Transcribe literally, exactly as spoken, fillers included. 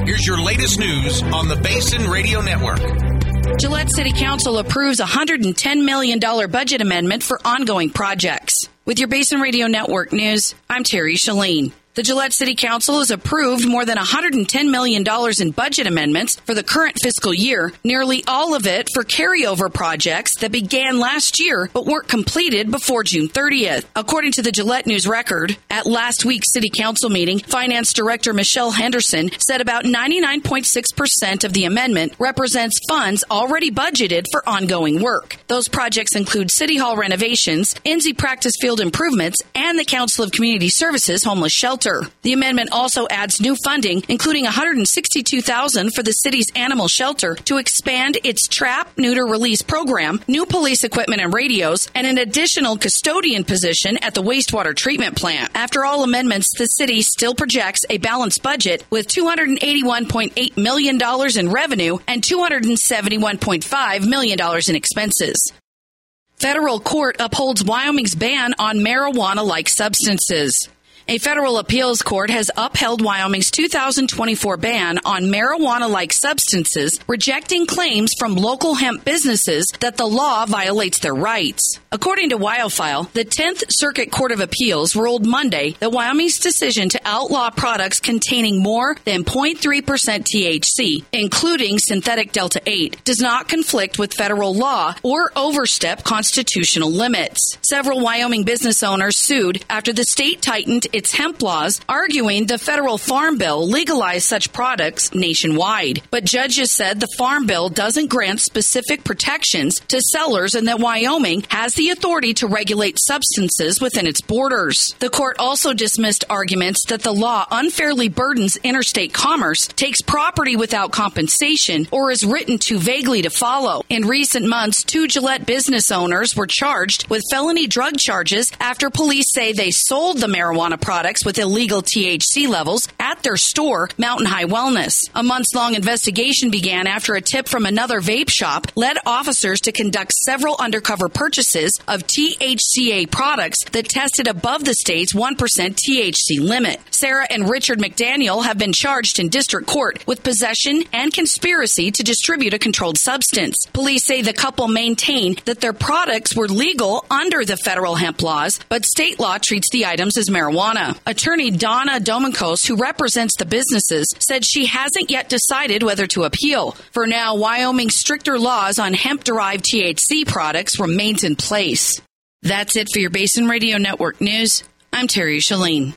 Here's your latest news on the Basin Radio Network. Gillette City Council approves a one hundred ten million dollars budget amendment for ongoing projects. With your Basin Radio Network news, I'm Terry Shalene. The Gillette City Council has approved more than one hundred ten million dollars in budget amendments for the current fiscal year, nearly all of it for carryover projects that began last year but weren't completed before June thirtieth. According to the Gillette News Record, at last week's City Council meeting, Finance Director Michelle Henderson said about ninety-nine point six percent of the amendment represents funds already budgeted for ongoing work. Those projects include City Hall renovations, I N S I practice field improvements, and the Council of Community Services homeless shelter. The amendment also adds new funding, including one hundred sixty-two thousand dollars for the city's animal shelter to expand its trap, neuter, release program, new police equipment and radios, and an additional custodian position at the wastewater treatment plant. After all amendments, the city still projects a balanced budget with two hundred eighty-one point eight million dollars in revenue and two hundred seventy-one point five million dollars in expenses. Federal court upholds Wyoming's ban on marijuana-like substances. A federal appeals court has upheld Wyoming's two thousand twenty-four ban on marijuana-like substances, rejecting claims from local hemp businesses that the law violates their rights. According to WyoFile, the tenth Circuit Court of Appeals ruled Monday that Wyoming's decision to outlaw products containing more than zero point three percent T H C, including synthetic Delta eight, does not conflict with federal law or overstep constitutional limits. Several Wyoming business owners sued after the state tightened its hemp laws, arguing the federal Farm Bill legalized such products nationwide. But judges said the Farm Bill doesn't grant specific protections to sellers and that Wyoming has the authority to regulate substances within its borders. The court also dismissed arguments that the law unfairly burdens interstate commerce, takes property without compensation, or is written too vaguely to follow. In recent months, two Gillette business owners were charged with felony drug charges after police say they sold the marijuana products with illegal T H C levels at their store, Mountain High Wellness. A months-long investigation began after a tip from another vape shop led officers to conduct several undercover purchases of T H C A products that tested above the state's one percent T H C limit. Sarah and Richard McDaniel have been charged in district court with possession and conspiracy to distribute a controlled substance. Police say the couple maintain that their products were legal under the federal hemp laws, but state law treats the items as marijuana. Attorney Donna Domingos, who represents the businesses, said she hasn't yet decided whether to appeal. For now, Wyoming's stricter laws on hemp-derived T H C products remains in place. That's it for your Basin Radio Network news. I'm Terry Shalene.